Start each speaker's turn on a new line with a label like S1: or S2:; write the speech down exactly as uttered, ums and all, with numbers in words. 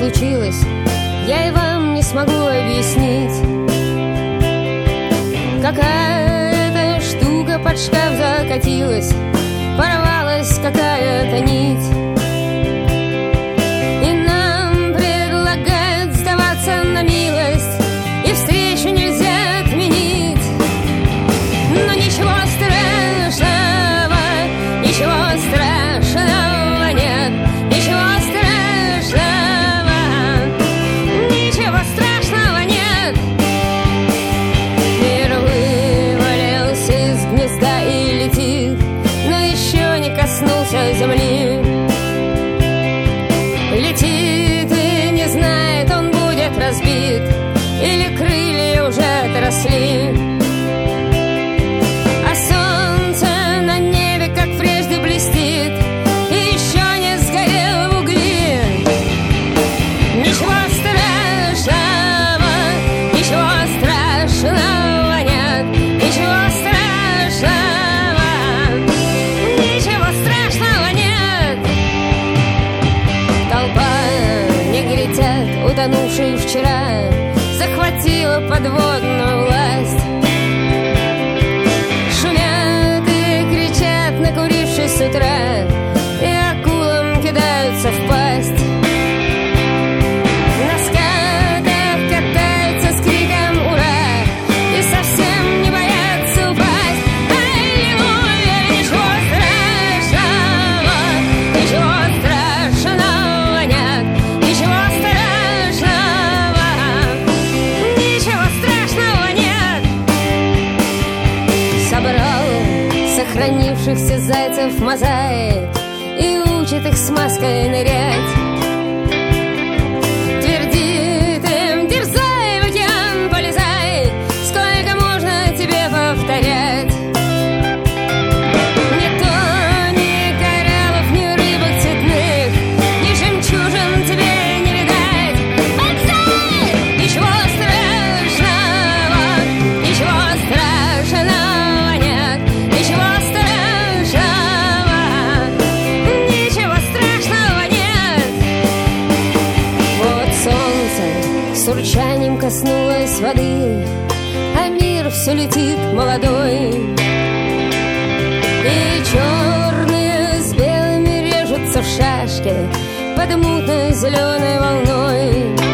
S1: случилось, я и вам не смогу объяснить. Какая-то штука под шкаф закатилась, порвалась какая-то нить, и нам предлагают сдаваться на милость, и встречу нельзя отменить. Но ничего страшного, ничего страшного нет, ничего страшного, ничего страшного нет. Мир вывалился из гнезда и летит, но еще не коснулся земли. Летит и не знает, он будет разбит или крылья уже отросли. А солнце на небе, как прежде, блестит и еще не сгорело в угли. Ничего страшного, ничего страшного нет, ничего страшного, ничего страшного нет. Толпа негритят, утонувших вчера, захватила подводную власть. Шумят и кричат, накурившись с утра, и акулам кидаются в пасть. На скатах катаются с криком «Ура!» и совсем не боятся упасть. Аллилуйя! Ничего страшного, ничего страшного нет, ничего страшного, ничего страшного нет. Собрал сохранившихся зайцев мозаик и учит их с маской нырять. Твердит им: дерзай, в океан полезай, сколько можно тебе повторять. Ни то, ни кораллов, ни рыбок цветных, ни жемчужин тебе не видать. Полезай! Ничего страшного, ничего страшного нет, ничего страшного, ничего страшного нет. Вот солнце с урчанием коснулось воды, а мир все летит молодой. И черные с белыми режутся в шашке под мутной зеленой волной.